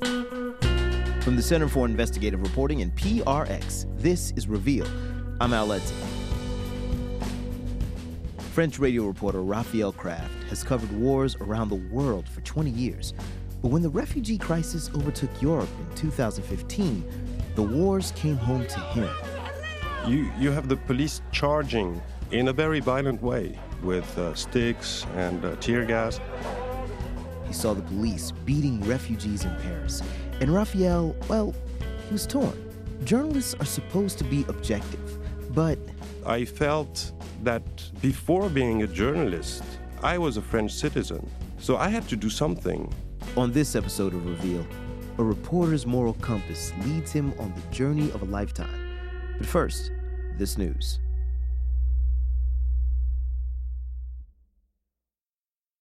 From the Center for Investigative Reporting and PRX, this is Reveal. I'm Al Edson. French radio reporter Raphael Kraft has covered wars around the world for 20 years. But when the refugee crisis overtook Europe in 2015, the wars came home to him. You have the police charging in a very violent way with sticks and tear gas. He saw the police beating refugees in Paris. And Raphael, well, he was torn. Journalists are supposed to be objective, but I felt that before being a journalist, I was a French citizen. So I had to do something. On this episode of Reveal, a reporter's moral compass leads him on the journey of a lifetime. But first, this news.